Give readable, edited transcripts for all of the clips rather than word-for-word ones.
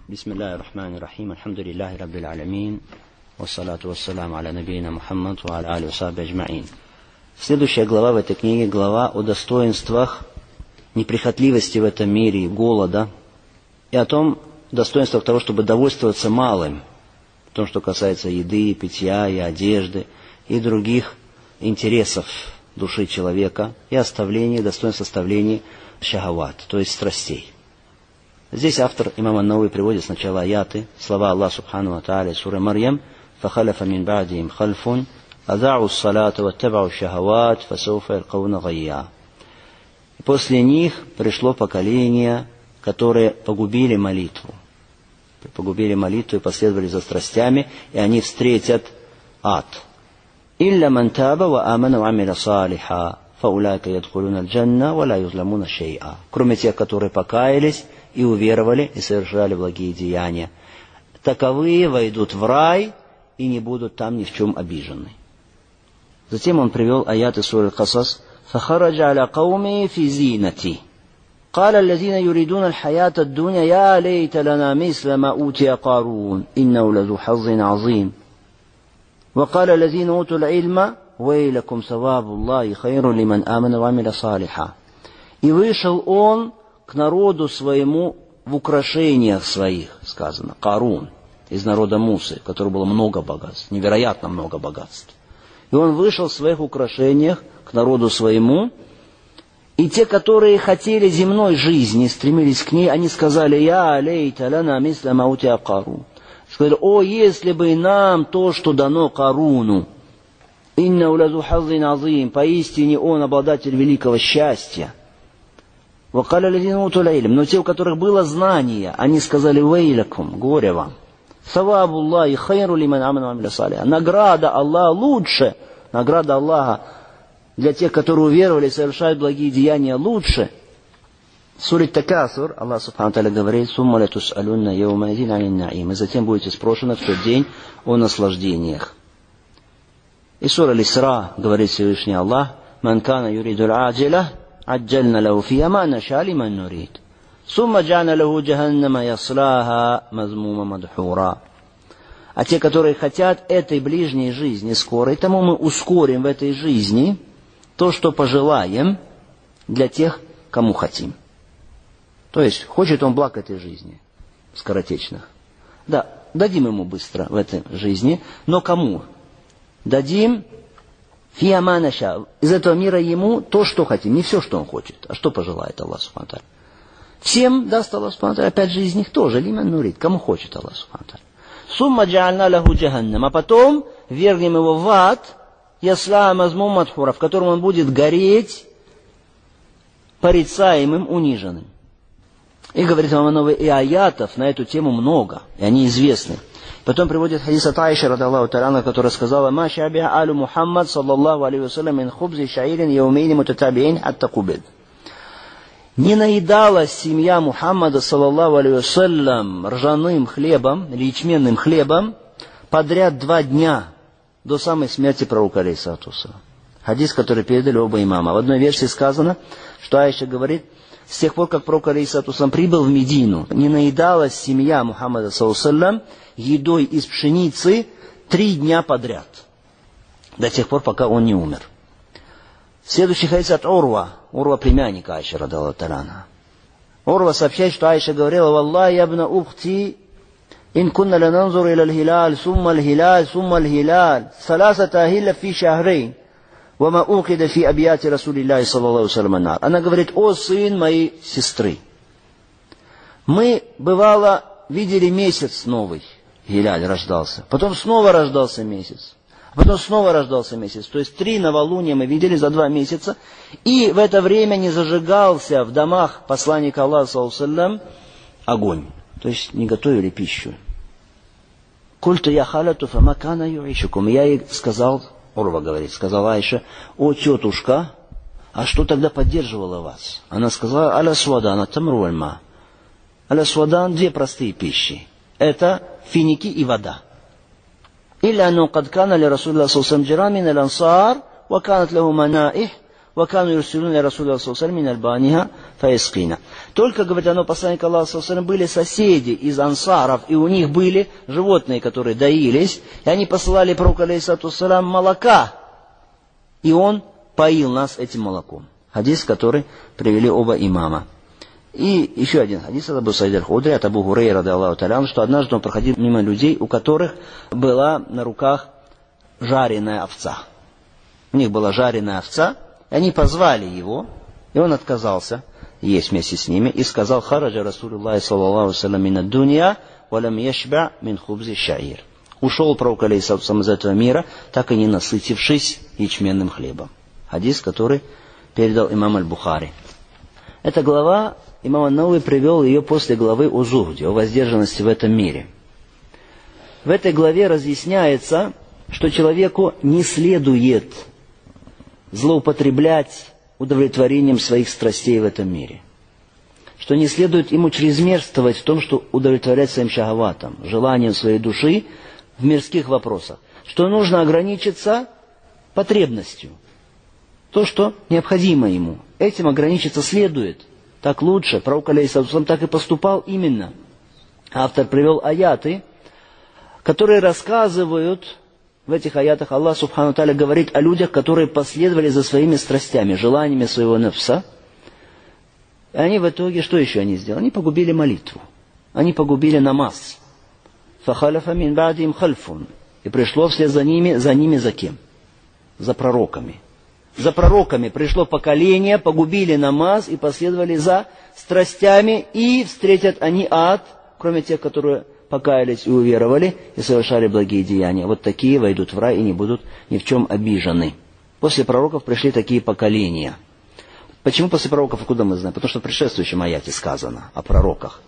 Бисмиллахи рахмани рахим, альхамдулиллахи раббил алямин, вассалату вассаляму аля набийна Мухаммад ва аля али ва сахби аджмаин. Следующая глава в этой книге — глава о достоинствах неприхотливости в этом мире, голода, и о том достоинствах того, чтобы довольствоваться малым, в том, что касается еды, питья и одежды, и других интересов души человека, и оставления, достоинств оставления шахават, то есть страстей. Здесь автор имам ан-Навави приводит сначала аяты, слова Аллаха субхану ва тааля, сура Марьям: «Фахалафа мин ба'дихим хальфун, ада'у ас-салата ваттабa'у шахават, фасауфа ялкауна гайя». После них пришло поколение, которые погубили молитву и последовали за страстями, и они встретят ад. «Илля ман таба ва амана ва амиля салиха, фаулайка ядхулуна аль-джанна, ва ла юзламуна шей'a». Кроме тех, которые покаялись и уверовали, и совершали благие деяния, таковые войдут в рай и не будут там ни в чем обижены. Затем он привел аяты суры Аль-Касас: «Фахараджа аля кауми фи зинати. قال الذين يريدون الحياة الدنيا يا ليت لنا مثل ما أوتي قارون إنه لذو حظ عظيم. وقال الذين أوتوا العلم ويلكم ثواب الله خير لمن آمن وعمل صالحا». И вышел он к народу своему в украшениях своих, сказано, Карун, из народа Мусы, который было много богатств, невероятно много богатств. И он вышел в своих украшениях к народу своему, и те, которые хотели земной жизни, стремились к ней, они сказали: «Я лейта лана мисля ма утия Карун». Сказали: «О, если бы нам то, что дано Каруну! Инна улазу хаззин азим, поистине он обладатель великого счастья». «Вакаля лазина утул илм», но те, у которых было знание, они сказали: «Вейлакум, горе вам! Савабу Аллахи хайру лиман амана ва амиля салиха». Награда Аллаха лучше, награда Аллаха для тех, которые уверовали и совершают благие деяния, лучше. В суре Такасур Аллах субхану тааля говорит: «Сумма ла тус'алунна яума идин анин наим». И затем будете спрошены в тот день о наслаждениях. И сура Аль-Исра говорит Всевышний Аллах: «Ман кана юриду аль-аджиля аджальна лаху фиха ма наша лиман нурид. Сумма джа'на лаху джаханнама яслаха мазмума мадхура». А те, которые хотят этой ближней жизни скорой, тому мы ускорим в этой жизни то, что пожелаем, для тех, кому хотим. То есть, хочет он благ этой жизни, скоротечных. Да, дадим ему быстро в этой жизни, но кому? Дадим фиха ма наша, из этого мира ему то, что хотим. Не все, что он хочет, а что пожелает Аллах субхану тааля. Всем даст Аллах субхану тааля, опять же из них тоже, лиман нурид, кому хочет Аллах субхану тааля. Сумма джа'альна лаху джаханнам, а потом вергнем его в ад, ясла мазмум мадхура, в котором он будет гореть порицаемым, униженным. И говорит имам ан-Навави, и аятов на эту тему много, и они известны. Потом приводит хадис от Аиши, радаллаху та'аля, которая сказала: «Ма шабиа алю Мухаммад, саллаллаху алейхи ва саллям, мин хубзи шаирин яумейни мутатабиин хатта кубид». Не наедалась семья Мухаммада, саллаллаху алейхи ва саллям, ржаным хлебом, или ячменным хлебом подряд 2 дня, до самой смерти пророка алейхиссалату вассалям. Хадис, который передали оба имама. В одной версии сказано, что Аиша говорит: с тех пор, как пророк алейхиссалату вассалям прибыл в Медину, не наедалась семья Мухаммада, саллаллаху алейхи ва саллям, едой из пшеницы 3 дня подряд, до тех пор, пока он не умер. Следующий хадис от Урва племянника Аиши, радаллаху та'аля. Урва сообщает, что Аиша говорила: «Валлахи ябна ухти, ин кунна лананзур иля аль-хилаль, сумма аль-хилаль, сумма аль-хилаль, саласата ахилля фи шахрейн, вама укида фи абияти Расулиллахи саллаллаху алейхи ва саллям ан-нар». Она говорит: «О сын моей сестры, мы, бывало, видели месяц новый, хилаль рождался, потом снова рождался месяц, потом снова рождался месяц». То есть 3 новолуния мы видели за 2 месяца. И в это время не зажигался в домах посланника Аллаха, саллаллаху алейхи ва саллям, огонь. То есть не готовили пищу. «Культу я халату фама кана юишукум». Я ей сказал, Урва говорит, сказала Аиша: «О, тетушка, а что тогда поддерживало вас?» Она сказала: «Аля свадан, тамру альма». Аля свадан — 2 простые пищи. Это финики и вода. «Илля анну кад кана ли Расулиллахи саллаллаху алейхи ва саллям джиран мин аль-ансар, ва канат лаху манаих, «Вакану юрсилуна Расуля саллаллаху мин альбаниха фаискина». Только, говорит оно, посланник Аллаха саллаллаху были соседи из ансаров, и у них были животные, которые доились, и они посылали пророку алейхиссалату вассалям молока, и он поил нас этим молоком. Хадис, который привели оба имама. И еще один хадис от Абу Саида аль-Худри, от Абу Гурейра, радиаллаху та'аля, что однажды он проходил мимо людей, у которых была на руках жареная овца. У них была жареная овца, и они позвали его, и он отказался есть вместе с ними, и сказал: «Хараджа Расулуллахи саллаллаху алейхи ва саллям мин ад-дунья, ва лам яшба мин хубзи шаир». Ушел пророк алейхиссалату вассалам из этого мира, так и не насытившись ячменным хлебом. Хадис, который передал имам аль-Бухари. Эта глава, имам ан-Навави привел ее после главы о зухде, о воздержанности в этом мире. В этой главе разъясняется, что человеку не следует злоупотреблять удовлетворением своих страстей в этом мире. Что не следует ему чрезмерствовать в том, что удовлетворять своим шахаватам, желанием своей души в мирских вопросах. Что нужно ограничиться потребностью. То, что необходимо ему. Этим ограничиться следует. Так лучше. Пророк алейхиссалату так и поступал именно. Автор привел аяты, которые рассказывают, в этих аятах Аллах субхану тааля говорит о людях, которые последовали за своими страстями, желаниями своего нафса. И они в итоге, что еще они сделали? Они погубили молитву. Они погубили намаз. «Фахаляфа мин ба'дихим хальфун». И пришло вслед за ними за кем? За пророками. За пророками пришло поколение, погубили намаз и последовали за страстями, и встретят они ад, кроме тех, которые покаялись и уверовали, и совершали благие деяния. Вот такие войдут в рай и не будут ни в чем обижены. После пророков пришли такие поколения. Почему после пророков, откуда мы знаем? Потому что в предшествующем аяте сказано о пророках.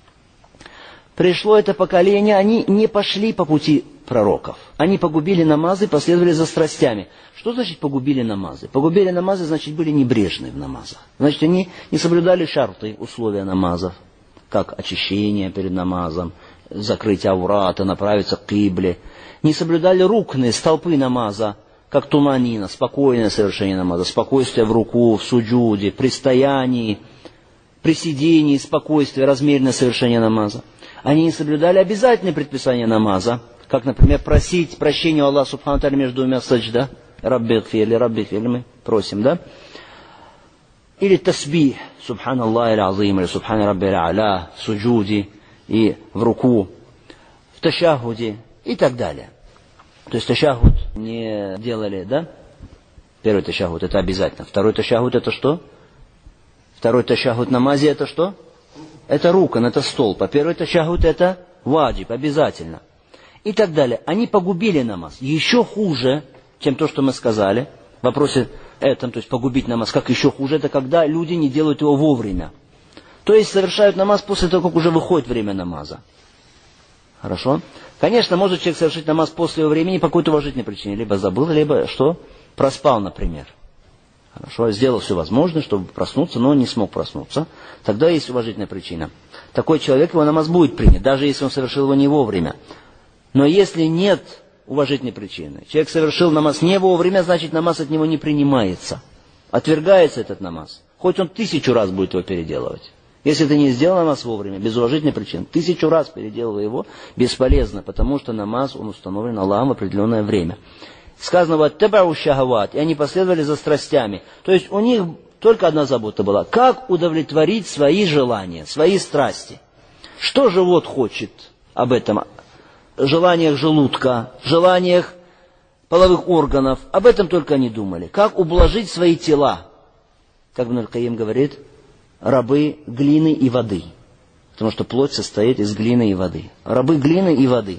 Пришло это поколение, они не пошли по пути пророков. Они погубили намазы, последовали за страстями. Что значит погубили намазы? Погубили намазы, значит, были небрежны в намазах. Значит, они не соблюдали шарты, условия намазов, как очищение перед намазом, закрыть аврата, направиться к кибле. Не соблюдали рукны, столпы намаза, как туманина, спокойное совершение намаза, спокойствие в руку, в суджуде, при стоянии, при сидении, спокойствие, размеренное совершение намаза. Они не соблюдали обязательные предписания намаза, как, например, просить прощения у Аллаха субхану тааля между двумя саджда, рабби гфирли, мы просим, да? Или тасбих, субханаллах или азим, или субхана рабби а'ля, в суджуде и в руку, в ташахуде и так далее. То есть ташахуд не делали, да? Первый ташахуд это обязательно. Второй ташахуд это что? Второй ташахуд в намазе это что? Это рукан, это столб. А первый ташахуд это ваджиб, обязательно. И так далее. Они погубили намаз. Еще хуже, чем то, что мы сказали в вопросе этом, то есть погубить намаз. Как еще хуже? Это когда люди не делают его вовремя. То есть совершают намаз после того, как уже выходит время намаза. Хорошо? Конечно, может человек совершить намаз после его времени по какой-то уважительной причине. Либо забыл, либо что? Проспал, например. Хорошо? Сделал все возможное, чтобы проснуться, но не смог проснуться. Тогда есть уважительная причина. Такой человек, его намаз будет принят, даже если он совершил его не вовремя. Но если нет уважительной причины, человек совершил намаз не вовремя, значит намаз от него не принимается. Отвергается этот намаз. Хоть он 1000 раз будет его переделывать. Если ты не сделал намаз вовремя, без уважительной причины, 1000 раз переделывай его, бесполезно, потому что намаз, он установлен Аллахом в определенное время. Сказано, «Ваттабау шахават», и они последовали за страстями. То есть у них только одна забота была, как удовлетворить свои желания, свои страсти. Что живот хочет об этом? Желаниях желудка, желаниях половых органов. Об этом только они думали. Как ублажить свои тела? Как Ибн аль-Кайим говорит, рабы глины и воды. Потому что плоть состоит из глины и воды. Рабы глины и воды.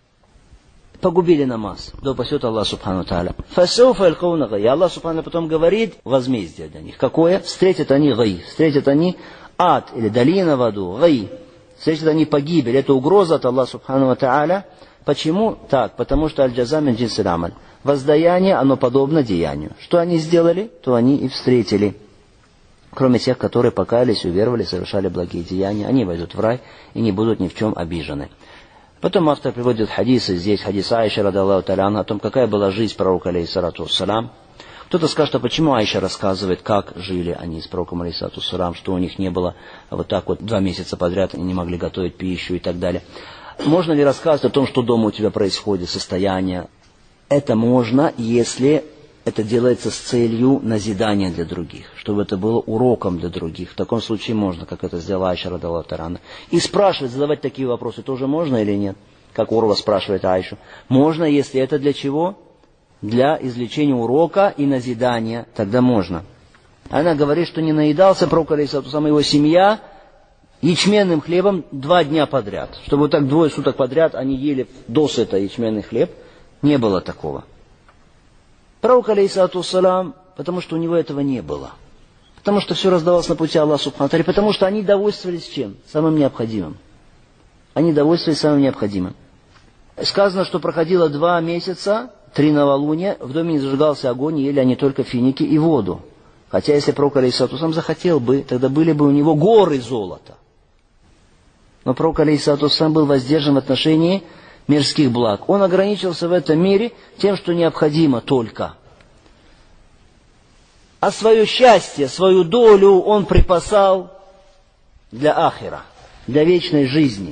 Погубили намаз. Да упасет Аллах субхану тааля. Фасауфа ялкауна гай. Аллах субхану потом говорит возмездие для них. Какое? Встретят они гай. Встретят они ад или долина в аду. Гай. Встретят они погибель. Это угроза от Аллаха субхану тааля. Почему так? Потому что аль-джаза мин джинсиль амаль. Воздаяние, оно подобно деянию. Что они сделали, то они и встретили. Кроме тех, которые покаялись, уверовали, совершали благие деяния, они войдут в рай и не будут ни в чем обижены. Потом автор приводит хадисы, здесь хадис Аиши радиаллаху та'аля анха, о том, какая была жизнь пророка алейхиссалату вассалям, Кто-то скажет, а почему Аиша рассказывает, как жили они с пророком алейхиссалату вассалам, что у них не было вот так вот 2 месяца подряд, они не могли готовить пищу и так далее. Можно ли рассказывать о том, что дома у тебя происходит, состояние? Это можно, если это делается с целью назидания для других, чтобы это было уроком для других. В таком случае можно, как это сделала Аиша радхиаллаху та'аля. И спрашивать, задавать такие вопросы тоже можно или нет? Как Урва спрашивает Аишу. Можно, если это для чего? Для извлечения урока и назидания, тогда можно. Она говорит, что не наедался пророк алейхиссалату вассалам, его семья ячменным хлебом 2 дня подряд. Чтобы вот так 2 суток подряд они ели досыта ячменный хлеб, не было такого. Пророк алейхиссалату вассалам, потому что у него этого не было. Потому что все раздавалось на пути Аллаха субхану ва тааля, потому что они довольствовались чем? Самым необходимым. Они довольствовались самым необходимым. Сказано, что проходило 2 месяца, 3 новолуния, в доме не зажигался огонь, ели они только финики и воду. Хотя если пророк алейхиссалату вассалам захотел бы, тогда были бы у него горы золота. Но пророк алейхиссалату вассалам был воздержан в отношении мирских благ. Он ограничился в этом мире тем, что необходимо только. А свое счастье, свою долю он припасал для ахира, для вечной жизни.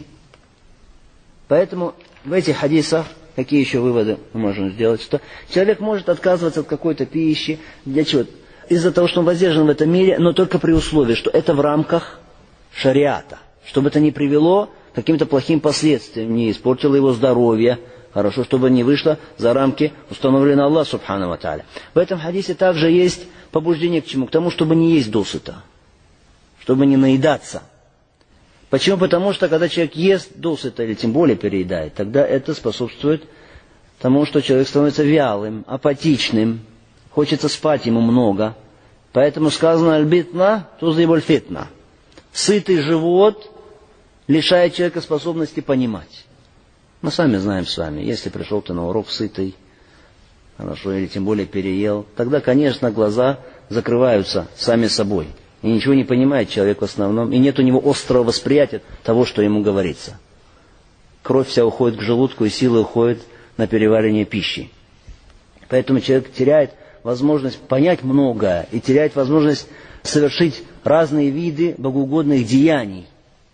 Поэтому в этих хадисах, какие еще выводы мы можем сделать, что человек может отказываться от какой-то пищи, для чего? Из-за того, что он воздержан в этом мире, но только при условии, что это в рамках шариата, чтобы это не привело к каким-то плохим последствиям, не испортило его здоровье, хорошо, чтобы не вышло за рамки, установленные Аллах субхану ва тааля. В этом хадисе также есть побуждение к чему? К тому, чтобы не есть досыта, чтобы не наедаться. Почему? Потому что, когда человек ест досыта, или тем более переедает, тогда это способствует тому, что человек становится вялым, апатичным, хочется спать ему много. Поэтому сказано «Аль-битна тузибуль фитна». Сытый живот лишает человека способности понимать. Мы сами знаем с вами, если пришел ты на урок сытый, хорошо, или тем более переел, тогда, конечно, глаза закрываются сами собой. И ничего не понимает человек в основном, и нет у него острого восприятия того, что ему говорится. Кровь вся уходит к желудку, и силы уходят на переваривание пищи. Поэтому человек теряет возможность понять многое, и теряет возможность совершить разные виды богоугодных деяний.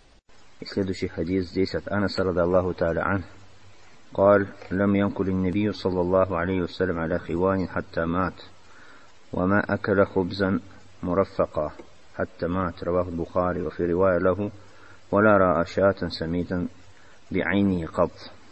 И следующий хадис здесь от Анаса радхиаллаху та'аля ан. قال لم ينقل النبي صلى الله عليه وسلم على خوان حتى مات وما أكل خبزا مرفقا حتى مات رواه البخاري وفي رواية له ولا رأى شاة سميتا بعينه قط.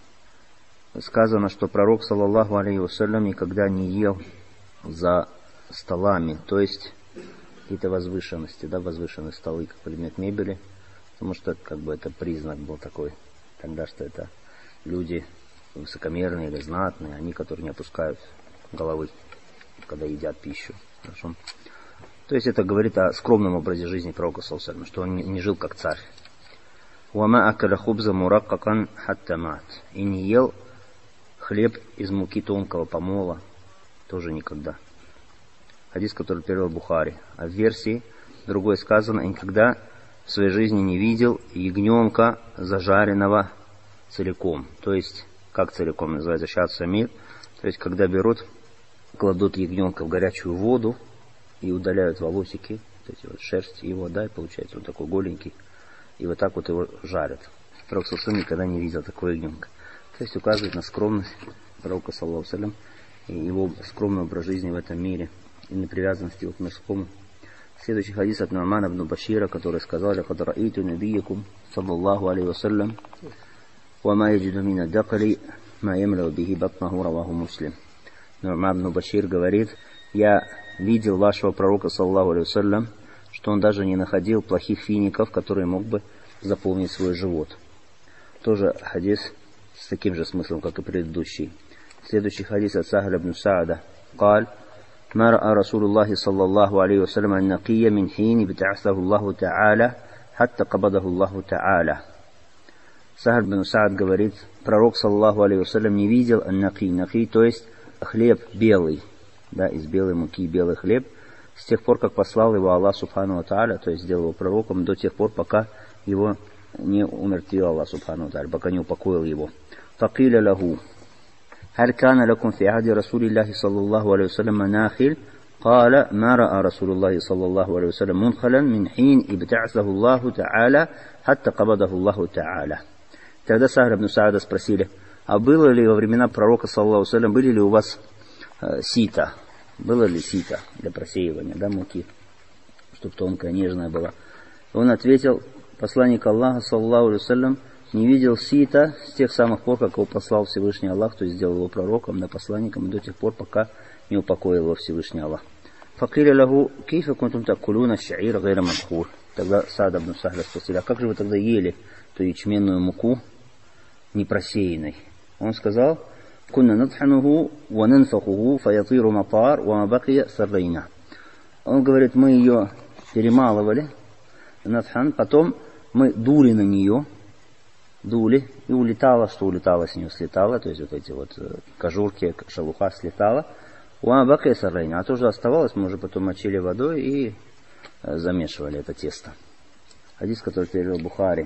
Сказано, что пророк саллаллаху алейхи вассалям никогда не ел за столами, то есть какие-то возвышенности, да, возвышенные столы как предмет мебели, потому что как бы это признак был такой тогда, что это люди высокомерные или знатные, они, которые не опускают головы, когда едят пищу. Хорошо? То есть это говорит о скромном образе жизни пророка саллаллаху алейхи вассалям, что он не жил как царь. وَمَا أَكَلَ خُبْزَ مُرَقَّقًا حَتَّى مَاتَ. И не ел хлеб из муки тонкого помола, тоже никогда. Хадис, который перевел Бухари. А в версии другой сказано, никогда в своей жизни не видел ягненка зажаренного целиком. То есть, как целиком называется, шат самир. То есть, когда берут, кладут ягненка в горячую воду и удаляют волосики, вот эти вот шерсть его, да, и получается он такой голенький. И вот так вот его жарят. Пророк саллаллаху алейхи никогда не видел такого ягненка. То есть указывает на скромность пророка саллаллаху алейхи вассалям и его скромный образ жизни в этом мире и на привязанности к мирскому. Следующий хадис от Ну'мана ибн Башира, который сказал: «Лакад ра'айту набийякум саллаллаху алейхи вассалям ва ма яджиду мин ад-дакали ма ямлау бихи батнаху раваху Муслим». Ну'ман ибн Башир говорит: «Я видел вашего пророка саллаллаху алейхи вассалям, что он даже не находил плохих фиников, которые мог бы заполнить свой живот». Тоже хадис с таким же смыслом, как и предыдущий. Следующий хадис от Сахля ибн Саада. قال: ما رأى رسول الله صلى الله عليه وسلم النقي من حين بعثه الله تعالى حتى قبضه الله تعالى. Сахль ибн Саад говорит, пророк саллаллаху алейхи вассалям не видел наки, то есть хлеб белый, да, из белой муки белый хлеб, с тех пор, как послал его Аллах субхану ва тааля, то есть сделал его пророком, до тех пор, пока его не умертвил Аллах субхану ва тааля, пока не упокоил его. فقيل له: هل كان لكم في عهد رسول الله صلى الله عليه وسلم مناخل قال ما رأى رسول الله صلى الله عليه وسلم منخلا من حين ابتعثه الله تعالى حتى قبضه الله تعالى. Тогда Сахр ибн Саада спросили: а было ли во времена пророка, саллаллаху алейхи ва саллям, были ли у вас сито? Было ли сито для просеивания, да, муки, чтобы тонкая, нежная была? Он ответил: посланник Аллаха, саллаллаху алейхи ва саллям, не видел сита с тех самых пор, как его послал Всевышний Аллах, то есть сделал его пророком, да, посланником, до тех пор, пока не упокоил его Всевышний Аллах. Факиля лаху кейфа кунтум таккулуна шаира гайра мадхур. Тогда Саад ибн Сахля спросили: а как же вы тогда ели ту ячменную муку не просеянной? Он сказал: кунна надхануху ва нанфахуху фаятиру матар ва мабакия саррайна. Он говорит: мы ее перемалывали, надхан, потом мы дули на нее, дули, и улетало, что улетало с нее, слетало, то есть вот эти вот кожурки, шелуха слетала. Уамабакия саррайна, а то же оставалось, мы уже потом мочили водой и замешивали это тесто. Хадис, который перевел Бухари.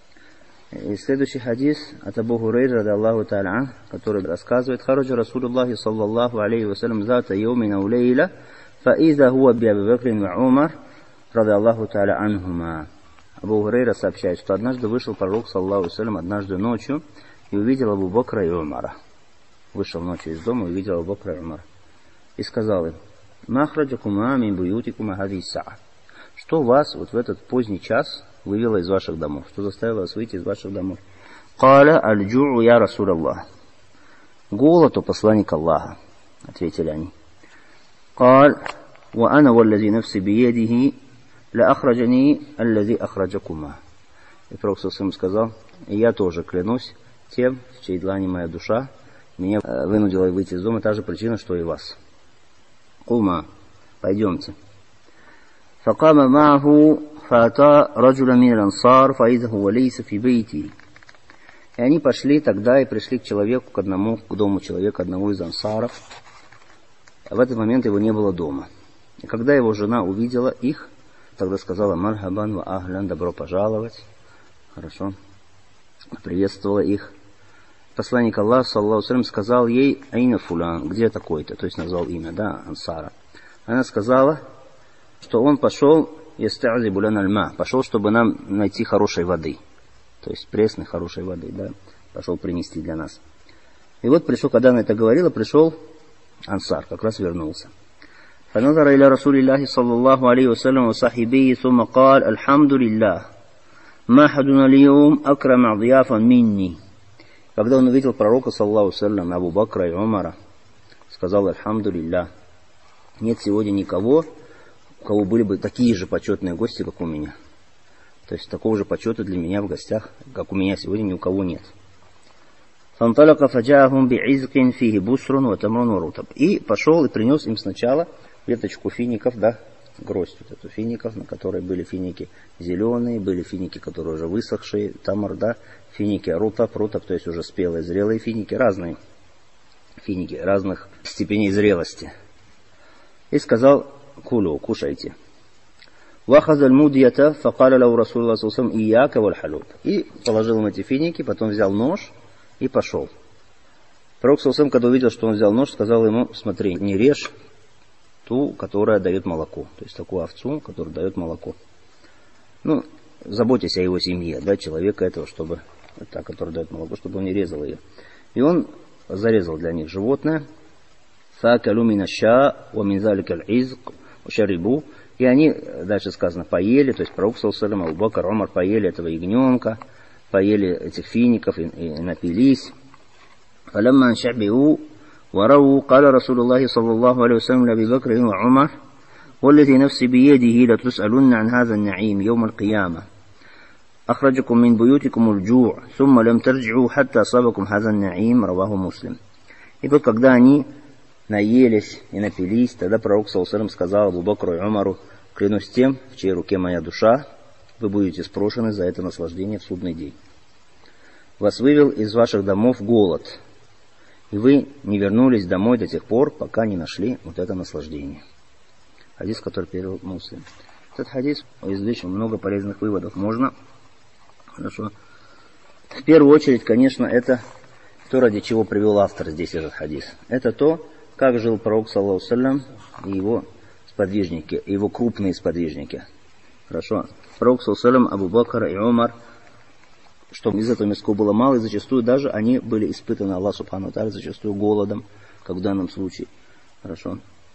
И следующий хадис от Абу Хурайры, ради Аллаху та'аля, который рассказывает: хараджа Расулуллахи саллаллаху алейхи ва саллям зата йомина улейла, фаиза хуа би Аби Бакрин ва Умар, ради Аллаху та'аля анхума. Абу Хурайра сообщает, что однажды вышел пророк, саллаллаху алейхи ва саллям, однажды ночью и увидел Абу Бакра и Умара. Вышел ночью из дома и увидел Абу Бакра и Умара. И сказал им: махраджакума мин буютикума хади саа. Что вас вот в этот поздний час вывело из ваших домов? Что заставило вас выйти из ваших домов? Каля аль-джу'у я Расулаллах. Голод, о посланник Аллаха, ответили они. Каль ва ана валлади нафси биедихи ла ахраджани аллади ахраджакума. И пророк сказал: и я тоже клянусь тем, в чьей длани моя душа, меня вынудила выйти из дома та же причина, что и вас. Кума, пойдемте. Факама маху фата раджула мин ансар фаиза хуа лейса фи бейти. И они пошли тогда и пришли к человеку, к дому человека, одного из ансаров. А в этот момент его не было дома. И когда его жена увидела их, тогда сказала: мархабан ва ахлян, добро пожаловать. Хорошо. Приветствовала их. Посланник Аллаха, саллаллаху алейхи ва саллям, сказал ей: айна фулян, где такой-то, то есть назвал имя, да, ансара. Она сказала, что он пошел, пошел, чтобы нам найти хорошей воды, то есть пресной хорошей воды, да, пошел принести для нас. И вот пришел, когда она это говорила, пришел ансар, как раз вернулся. فنظر إلى رسول الله صلى الله عليه وسلم وصحبه ثم قال: الحمد لله ما أحدنا اليوم أكرم ضيافا مني. Когда он увидел пророка, саллаллаху алейхи ва саллям, Абу Бакра и Умара, сказал: альхамду лиллах, нет сегодня никого, у кого были бы такие же почетные гости, как у меня. То есть такого же почета для меня в гостях, как у меня сегодня, ни у кого нет. И пошел и принес им сначала веточку фиников, да, гроздь вот эту фиников, на которой были финики зеленые, были финики, которые уже высохшие, тамар, да, финики рутаб, то есть уже спелые, зрелые финики, разные финики, разных степеней зрелости. И сказал: кулю, кушайте. Вахазаль мудията факаля лау Расулуллах саллаллаху алейхи ва саллям ияка валь халуб. И положил им эти финики, потом взял нож и пошел. Пророк саллаллаху алейхи ва саллям, когда увидел, что он взял нож, сказал ему: смотри, не режь ту, которая дает молоко, то есть такую овцу, которая дает молоко. Ну, заботьтесь о его семье, да, человека этого, чтобы та, которая дает молоко, чтобы он не резал ее. И он зарезал для них животное. فَأَكَلُوا مِنَ الشَّاءِ وَمِنْ ذَلِكَ الْعِزْقِ وَشَرِبُوا. И они, дальше сказано, поели, то есть пророк саллаллаху алейхи ва саллям, Абу Бакр, Умар поели этого ягненка, поели этих фиников и напились. فَلَمَّا شَبِعُوا وَرَوُوا قَالَ رسول الله صلى الله عليه وسلم لأبي بكر وعمر والذي نفسي بيده لتسألن عن هذا النعيم يوم القيامة أخرجكم من بيوتكم الجوع ثم لم ترجعوا حتى أصابكم هذا النعيم رواه مسلم. И вот когда они наелись и напились, тогда пророк саллаллаху алейхи ва саллям сказал Абу Бакру и Умару: клянусь тем, в чьей руке моя душа, вы будете спрошены за это наслаждение в судный день. Вас вывел из ваших домов голод, и вы не вернулись домой до тех пор, пока не нашли вот это наслаждение. Хадис, который перевел Муслим. Этот хадис извлечь много полезных выводов можно. Хорошо. В первую очередь, конечно, это то, ради чего привел автор здесь этот хадис. Это то, как жил пророк, саллаллаху алейхи ва саллям, и его сподвижники, его крупные сподвижники. Хорошо. Пророк саллаллаху Абу Бакр и Умар, что из этого мирского было мало, и зачастую даже они были испытаны Аллах Субхану ва Тааля, зачастую голодом, как в данном случае. Хорошо.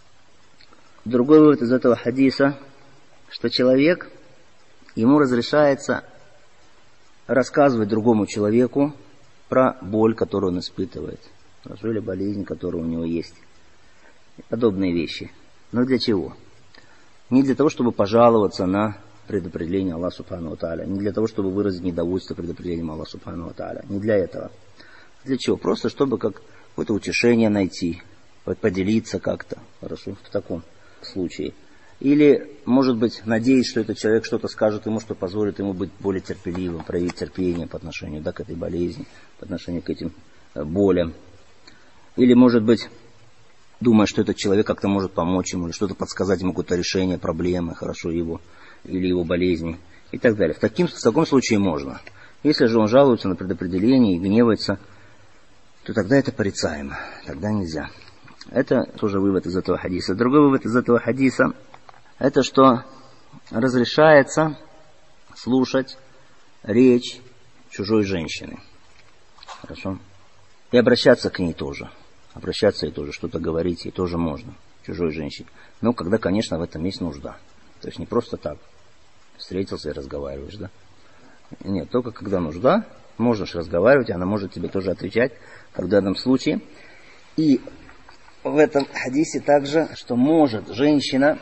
Другой вывод из этого хадиса, что человек, ему разрешается рассказывать другому человеку про боль, которую он испытывает, хорошо, или болезнь, которая у него есть. И подобные вещи. Но для чего? Не для того, чтобы пожаловаться на предопределение Аллаха Субхану ва Тааля, не для того, чтобы выразить недовольство предопределением Аллаха Субхану ва Тааля, не для этого. Для чего? Просто чтобы какое-то утешение найти, поделиться как-то, хорошо, в таком случае. Или, может быть, надеясь, что этот человек что-то скажет ему, что позволит ему быть более терпеливым, проявить терпение по отношению к этой болезни, по отношению к этим болям. Или, может быть, думая, что этот человек как-то может помочь ему, или что-то подсказать ему, какое-то решение проблемы, хорошо, его, или его болезни, и так далее. В таком случае можно. Если же он жалуется на предопределение и гневается, то тогда это порицаемо, тогда нельзя. Это тоже вывод из этого хадиса. Другой вывод из этого хадиса, это что разрешается слушать речь чужой женщины. Хорошо? И обращаться к ней тоже. Обращаться ей тоже, что-то говорить ей тоже можно, чужой женщине. Но когда, конечно, в этом есть нужда. То есть не просто так встретился и разговариваешь, да? Нет, только когда нужда, можешь разговаривать, она может тебе тоже отвечать, как в данном случае. И в этом хадисе также, что может жена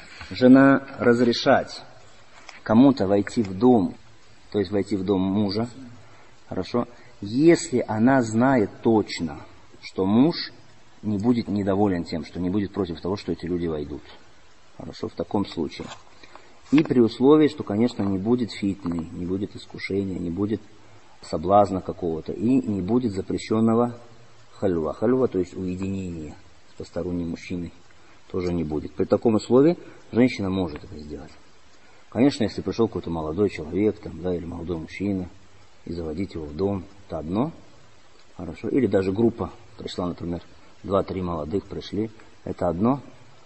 разрешать кому-то войти в дом, то есть войти в дом мужа, хорошо, если она знает точно, что муж не будет недоволен тем, что не будет против того, что эти люди войдут. Хорошо, в таком случае. И при условии, что, конечно, не будет фитны, не будет искушения, не будет соблазна какого-то, и не будет запрещенного хальва. Хальва, то есть уединения с посторонним мужчиной, тоже не будет. При таком условии женщина может это сделать. Конечно, если пришел какой-то молодой человек, там, да, или молодой мужчина, и заводить его в дом, это одно. Хорошо. Или даже группа пришла, например, 2-3 молодых пришли, это одно.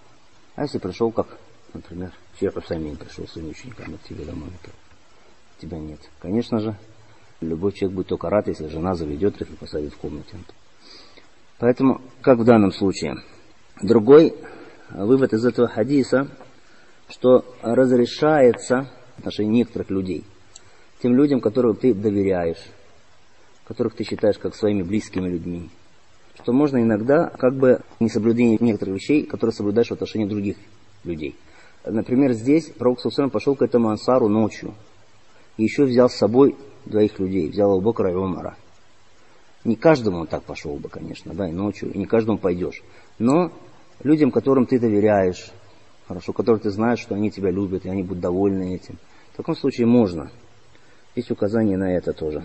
А если пришел, как, например, Шейх Усаймин пришел с своими учениками к тебе домой, то тебя нет. Конечно же, любой человек будет только рад, если жена заведет их и посадит в комнате. Поэтому, как в данном случае. Другой вывод из этого хадиса, что разрешается в отношении некоторых людей, тем людям, которым ты доверяешь, которых ты считаешь как своими близкими людьми, что можно иногда как бы несоблюдение некоторых вещей, которые соблюдаешь в отношении других людей. Например, здесь пророк саллаллаху пошел к этому ансару ночью и еще взял с собой 2 людей, взял Абу Бакра и Умара. Не каждому он так пошел бы, конечно, да, и ночью, и не каждому пойдешь. Но людям, которым ты доверяешь, хорошо, которых ты знаешь, что они тебя любят, и они будут довольны этим, в таком случае можно. Есть указание на это тоже.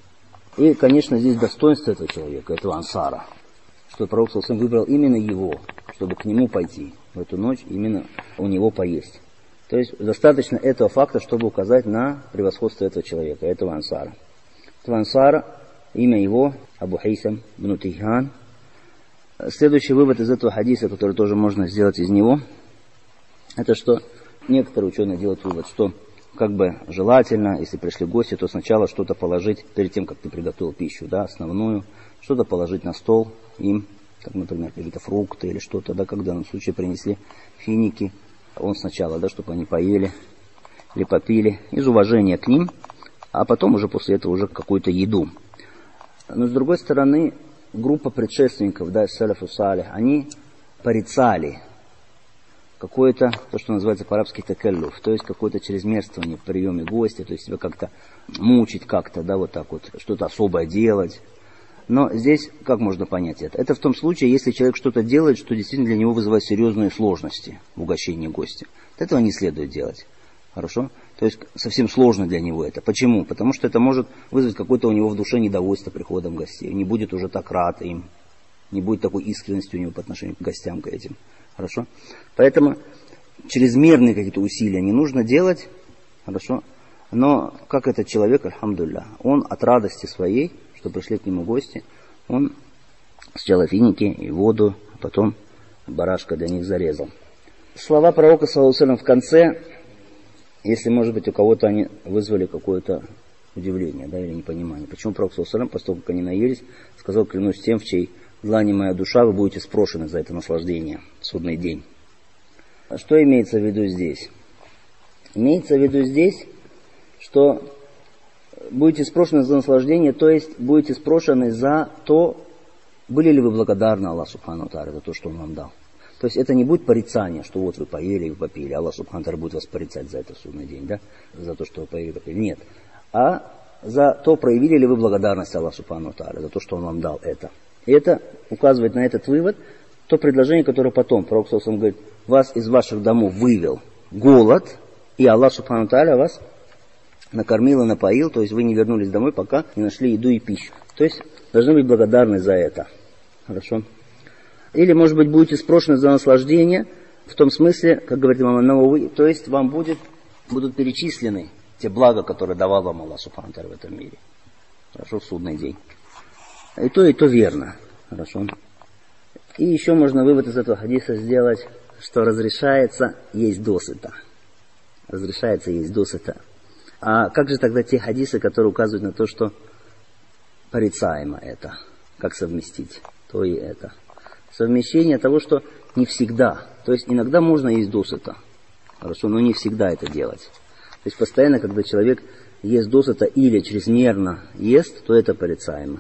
И, конечно, здесь достоинство этого человека, этого ансара, что пророк саллаллаху выбрал именно его, чтобы к нему пойти в эту ночь, именно у него поесть. То есть достаточно этого факта, чтобы указать на превосходство этого человека, этого ансара. Этого ансара, имя его Абу Хайсам бн Тайхан. Следующий вывод из этого хадиса, который тоже можно сделать из него, это что некоторые ученые делают вывод, что как бы желательно, если пришли гости, то сначала что-то положить, перед тем, как ты приготовил пищу, да, основную, что-то положить на стол им, как, например, какие-то фрукты или что-то, да, когда в данном случае принесли финики, он сначала, да, чтобы они поели или попили, из уважения к ним, а потом уже после этого уже какую-то еду. Но с другой стороны, группа предшественников, да, салафу салих, они порицали какое-то, то, что называется по-арабски такаллюф, то есть какое-то чрезмерствование в приеме гостя, то есть себя как-то мучить как-то, да, вот так вот, что-то особое делать. Но здесь как можно понять это? Это в том случае, если человек что-то делает, что действительно для него вызывает серьезные сложности в угощении гостя. Этого не следует делать. Хорошо? То есть совсем сложно для него это. Почему? Потому что это может вызвать какое-то у него в душе недовольство приходом гостей. Не будет уже так рад им. Не будет такой искренности у него по отношению к гостям, к этим. Хорошо? Поэтому чрезмерные какие-то усилия не нужно делать. Хорошо? Но как этот человек, альхамдулилля, он от радости своей, что пришли к нему гости, он сначала финики и воду, а потом барашка для них зарезал. слова пророка, саллаллаху алейхи ва саллям, в конце, если, может быть, у кого-то они вызвали какое-то удивление, да, или непонимание. Почему пророк, саллаллаху алейхи ва саллям, после того, как они наелись, сказал: клянусь тем, в чьей длани моя душа, вы будете спрошены за это наслаждение в судный день. Что имеется в виду здесь? Имеется в виду здесь, что будете спрошены за наслаждение, то есть будете спрошены за то, были ли вы благодарны Аллаху Субхану ва Тааля за то, что Он вам дал. То есть это не будет порицание, что вот вы поели и попили, Аллах Субхану ва Тааля будет вас порицать за это в судный день, да? За то, что вы поели и попили. Нет. А за то, проявили ли вы благодарность Аллаху Субхану ва Тааля за то, что Он вам дал это. И это указывает на этот вывод то предложение, которое потом пророк саллаллаху алейхи ва саллям говорит: вас из ваших домов вывел голод, и Аллах Субхану ва Тааля вас накормил и напоил, то есть вы не вернулись домой, пока не нашли еду и пищу. То есть должны быть благодарны за это. Хорошо? Или, может быть, будете спрошены за наслаждение, в том смысле, как говорит имам ан-Навави, то есть вам будут перечислены те блага, которые давал вам Аллах Субхану ва Тааля в этом мире. Хорошо, в судный день. И то верно. Хорошо. И еще можно вывод из этого хадиса сделать, что разрешается есть досыта. Разрешается есть досыта. А как же тогда те хадисы, которые указывают на то, что порицаемо это? Как совместить то и это? Совмещение того, что не всегда. То есть иногда можно есть досыта. Хорошо, но не всегда это делать. То есть постоянно, когда человек ест досыта или чрезмерно ест, то это порицаемо.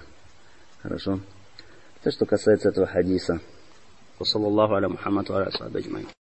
Хорошо. Это что касается этого хадиса. Саллаллаху аля Мухаммад ва аля асхаби аджмаин.